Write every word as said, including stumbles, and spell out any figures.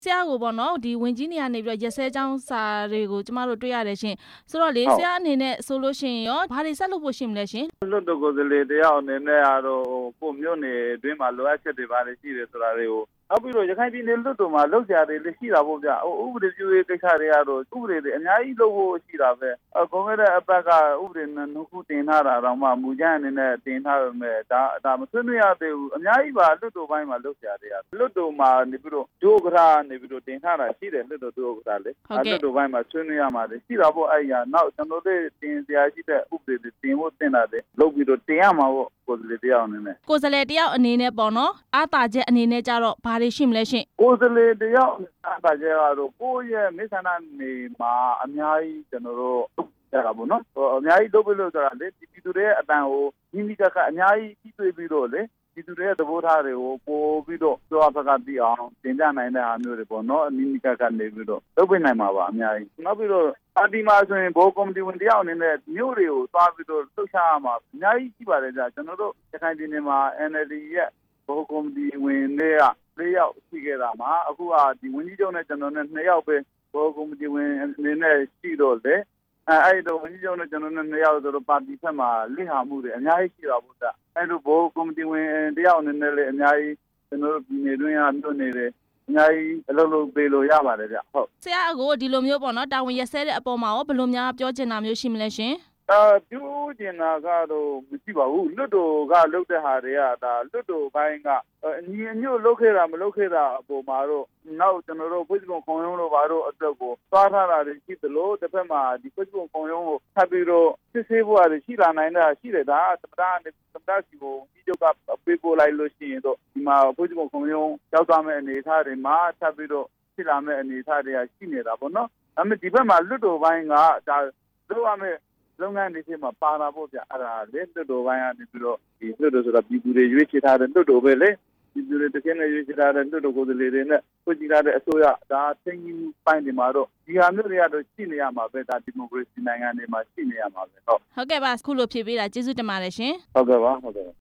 ဆရာကိုပေါ့နော်ဒီဝင်ကြီးနေရာနေပြီးတော့ရက်စဲချောင်းစာတွေကိုကျမတို့တွေ့ရတယ်ရှင်ဆိုတော့လေဆရာအနေနဲ့ဆိုလို့ရှိရင်ရောဘာတွေဆက်လုပ်ဖို့ရှိမလဲရှင်လွတ်တော်ကိုယ်စားလှယ်တယောက်အနေနဲ့ကတော့ကိုမျိုးနေတွင်းမှာလိုအပ်ချက်တွေပါတယ်ရှိတယ်ဆိုတာတွေကိုနောက်ပြီးတော့ရခိုင်ပြည်နယ်လွတ်တော်မှာလောက်ကြတယ်လည်းရှိတာပေါ့ဗျာဥပဒေပြုရေးကိစ္စတွေကတော့ဥပဒေတွေအများကြီးလုပ်ဖို့ရှိတာပဲအကွန်ဂရက်အပတ်ကဥပဒေနှုတ်ခုတင်ထားတာတော့မှမူကြမ်းအနေနဲ့တင်ထားရမယ်ဒါဒါမဆွေးနွေးရသေးဘူးအများကြီးပါလွတ်တော်ပိုင်းမှာလောက်ကြတယ်လွတ်တော်မှာနေပြီးတော့ဒုက္ခရာနေပြီးတော့တင်ထားတာရှိတယ်လွတ်တော်ဒုက္ခရာလေလွတ်တော်ပိုင်းမှာဆွေးနွေးရမှာရှိတာပေါ့အဲ့ရနောက်ကျွန်တော်တို့တင်စရာရှိတဲ့ဥပဒေတွေတင်ဖို့တင်တာတယ်လုပ်ပြီးတော့တင်ရမှာပေါ့ကိုယ်စားလှယ်တယောက်အနေနဲ့ကိုယ်စားလှယ်တယောက်အနေနဲ့ပေါ့နော်အားတာချက်အနေနဲ့ကြတော့ဘာတွေရှိမလဲရှင်ကိုယ်စားလှယ်တယောက်အားတာချက်ကတော့ကိုယ့်ရဲ့မိဆန္ဒနေမှာအများကြီးကျွန်တော်တို့ရတာပေါ့နော်အများကြီးလုပ်ပြီးလို့ဆိုတာလေဒီပြည်သူတွေရဲ့အတန်ကိုမိမိကကအများကြီးပြီးတွေ့ပြီးတော့လေဒီသူတွေရဲ့သဘောထားတွေကိုပို့ပြီးတော့ပြောဖက်ကပြီးအောင်တင်ပြနိုင်တဲ့အားမျိုးတွေပေါ့နော်အနိမိကကနေပြီးတော့လုပ်ပြနိုင်မှာပါအများကြီးနောက်ပြီးတော့ပါတီမှာဆိုရင်ဘောကော်မတီဝင်တယောက်အနေနဲ့မြို့တွေကိုသွားပြီးတော့လှုပ်ရှားရမှာအများကြီးရှိပါတယ်ကြာကျွန်တော်တို့ရခိုင်ပြည်နယ်မှာ N L D ရဲ့ဘောကော်မတီဝင်တွေကလေးယောက်ရှိခဲ့တာမှာအခုကဒီဝန်ကြီးချုပ်နဲ့ကျွန်တော်နဲ့နှစ်ယောက်ပဲဘောကော်မတီဝင်အနေနဲ့ရှိတော့လေအဲအဲ့တော့ဝန်ကြီးချုပ်နဲ့ကျွန်တော်နဲ့နှစ်ယောက်ဆိုတော့ပါတီဖက်မှာလိဟာမှုတွေအများကြီးရှိတာပေါ့ကြာအဲ့လိုဘောကော်မတီဝင်တယောက်အနေနဲ့လည်းအများကြီးကျွန်တော်တို့ပြည်နယ်တွင်းကမြို့နေတယ်အများကြီးအလုပ်လုပ်ပေးလို့ရပါတယ်ဗျဟုတ်ဆရာအကိုဒီလိုမျိုးပေါ့နော်တာဝန်ရက်စဲတဲ့အပေါ်မှာရောဘယ်လိုများပြောချင်တာမျိုးရှိမလဲရှင်အာပြောချင်တာကတော့မရှိပါဘူးလွတ်တော်ကလုပ်တဲ့ဟာတွေကဒါလွတ်တော်ဘိုင်းကအညီအညွတ်လုပ်ခဲ့တာမလုပ်ခဲ့တာအပေါ်မှာတော့နောက်ကျွန်တော်တို့ Facebook ခုံရုံးတို့ဘာတို့အတွက်ကိုသွားထားတာတွေရှိသလိုတစ်ဖက်မှာဒီ Facebook ခုံရုံးကိုထပ်ပြီးတော့စစ်ဆေးဖို့ရရှိလာနိုင်တာရှိတယ်ဒါသမ္မတနဲ့သမ္မတစီကိုဒီချုပ်ကပေးပို့လိုက်လို့ရှိရင်တော့ဒီမှာ Facebook ခုံရုံးရောက်သွားမယ့်အနေအထားတွေမှာထပ်ပြီးတော့ဖြစ်လာမယ့်အနေအထားတွေကရှိနေတာပေါ့နော်ဒါပေမဲ့ဒီဘက်မှာလွတ်တော်ဘိုင်းကဒါလုပ်ရမယ့်လုပ်ငန်းတွေမှာပါတာပေါ့ဗျအဲ့ဒါလေလွတ်တော်ပိုင်းကနေပြီးတော့ဒီလွတ်တော်ဆိုတာပြည်သူတွေရွေးချယ်ထားတဲ့လွတ်တော်ပဲလေပြည်သူတွေတကယ်နဲ့ရွေးချယ်ထားတဲ့လွတ်တော်ကိုယ်စားလှယ်တွေနဲ့ဖွဲ့စည်းထားတဲ့အစိုးရဒါသိင်းကြီးပိုင်းတွေမှာတော့ဒီဟာမျိုးတွေကတော့ရှိနေရမှာပဲဒါဒီမိုကရေစီနိုင်ငံတွေမှာရှိနေရမှာပဲဟုတ်ဟုတ်ကဲ့ပါခုလိုဖြည့်ပေးတာကျေးဇူးတင်ပါတယ်ရှင်ဟုတ်ကဲ့ပါဟုတ်ကဲ့